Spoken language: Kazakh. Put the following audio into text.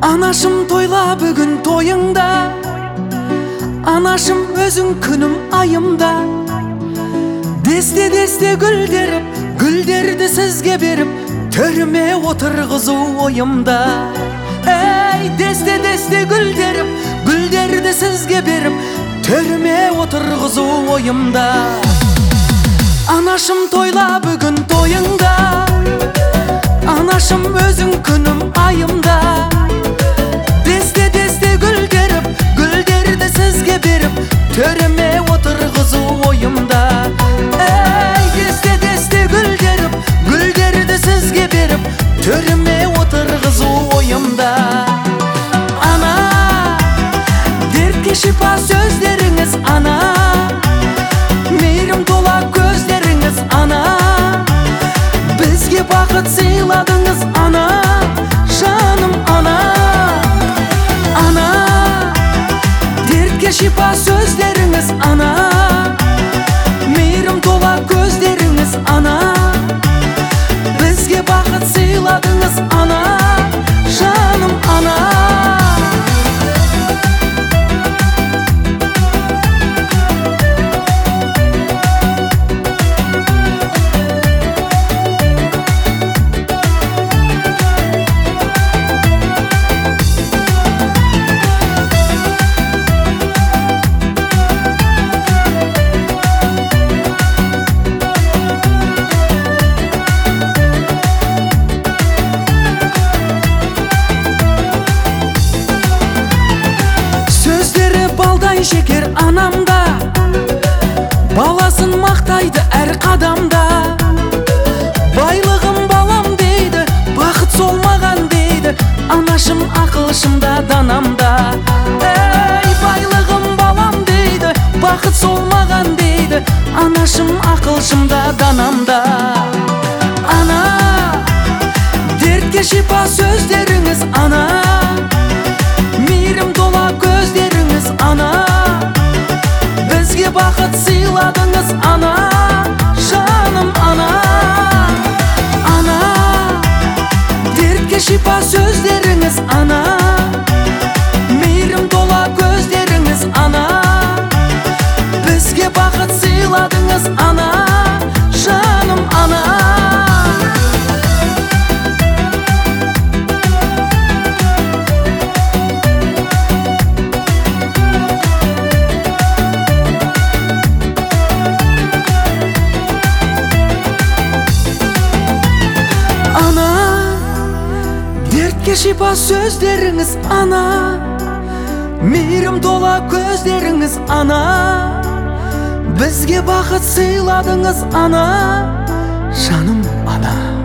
Анашым тойла бүгін тойыңда, анашым өзің күнім айымда. Десте гүлдеріп, гүлдерді сізге беріп, төріме отырғызу ойымда. Ей, десте гүлдеріп, гүлдерді сізге беріп, төріме отырғызу ойымда. Анашым тойла бүгін тойыңда, анашым өзің күнім айымда. Десте гүлдеріп, гүлдерді сізге беріп, төріме отырғызу ойымда. Ей, десте гүлдеріп, гүлдерді сізге беріп, төріме отырғызу ойымда. Ана, дертке шипа сөздеріңіз, ана, мейірім тола көздеріңіз, ана, бізге бақыт сыйладыңыз, ана, жаным ана. Ана, дертке шипа сөздеріңіз, ана, мейірім тола көздеріңіз, ана, бізге бақыт сыйладыңыз, ана, жаным ана. Шекер анамда, баласын мақтайды әр қадамда. Байлығым балам дейді, бақыт сол маған дейді, анашым ақылшымда данамда. Ей, байлығым балам дейді, бақыт сол маған дейді, анашым ақылшымда данамда. Ана, дертке шипа сөздеріңіз, ана, мейірім тола көздеріңіз, ана, бізге бақыт сыйладыңыз, ана, жаным ана. Ана, дертке шипа сөздеріңіз, ана, мейірім тола көздеріңіз, ана, бізге бақыт сыйладыңыз, ана, жаным ана. Дертке шипа сөздеріңіз, ана, мейірім тола көздеріңіз, ана, бізге бақыт сыйладыңыз, ана, жаным ана.